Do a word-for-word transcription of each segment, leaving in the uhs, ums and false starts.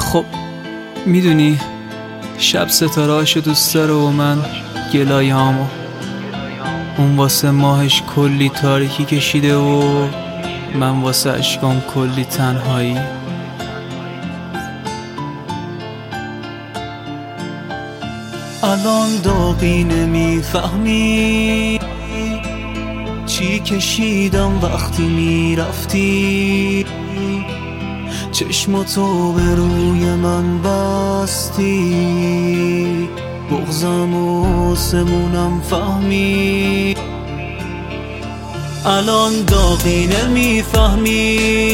خب میدونی شب ستاره‌اشو دوست داره و من گلایه‌هامو. اون واسه ماهش کلی تاریکی کشیده و من واسه اشکام کلی تنهایی. الان داغی نمیفهمی چی کشیدم وقتی میرفتی، چشماتو به روی من بستی، بغضم و سمونم فهمی. الان داغی نمیفهمی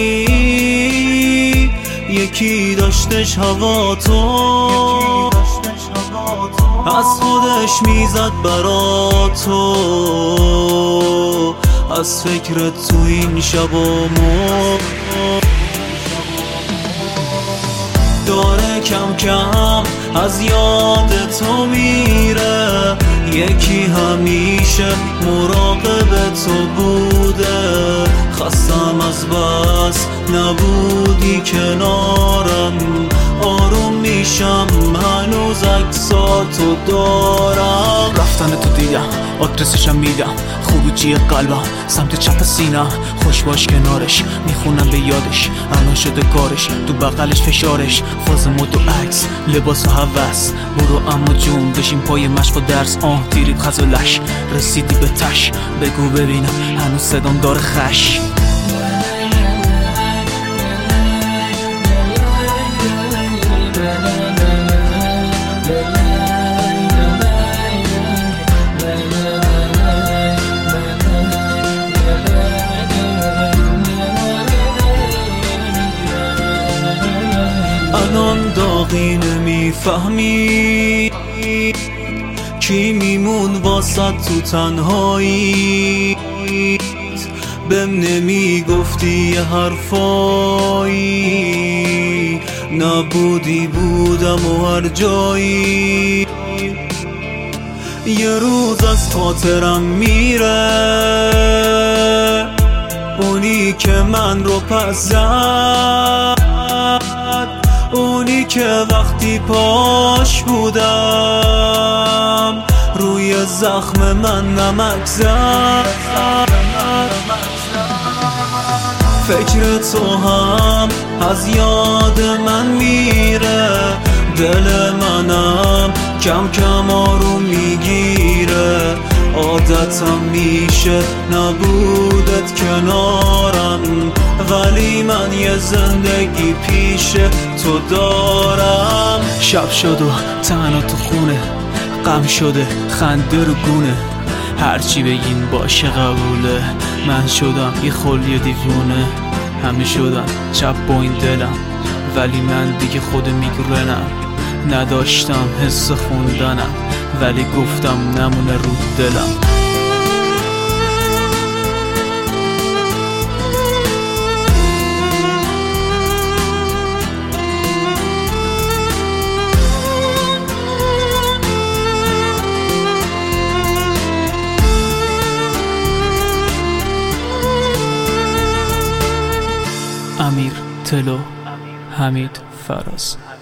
یکی داشتش هوا تو، از خودش میزد برا تو، از فکرت تو این شب و مو داره کم کم از یاد تو میره. یکی همیشه مراقب تو بوده، خستم از بس نبودی کنارم، آروم میشم هنوز عکساتو دارم. رفتن تو دیدم آدرسشم میدم، خروجی قلبم سمت چپ سینم، خوش باش کنارش میخونم به یادش، الان شده کارش تو بغلش فشارش، فاز مد و عکس لباس و هوس. برو اما جون بشین پای مشق و درس، آه تیری خزولش رسیدی به تش، بگو ببینم هنوز صدام داره خش. الان داغی نمیفهمی کی میمون واسد تو تنهایی، بهم نمیگفتی یه حرفایی، نبودی بودم و هر جایی. یه روز از خاطرم میره اونی که من رو پس زد، اونی که وقتی پاش بودم روی زخم من نمک زد. فکر تو هم از یاد من میره، دل منم کم کم آروم میگیره، عادتم میشه نبودت کنارم، ولی من یه زندگی پیش تو دارم. شب شد و تنها تو خونه، غم شده خنده رو گونه، هرچی بگین باشه قبوله، من شدم یه خلی دیوونه. همه شدن چپ با این دلم، ولی من دیگه خود میگرنم، نداشتم حس خوندنم ولی گفتم نمونه رو دلم. امیر تلو، حمید فراز.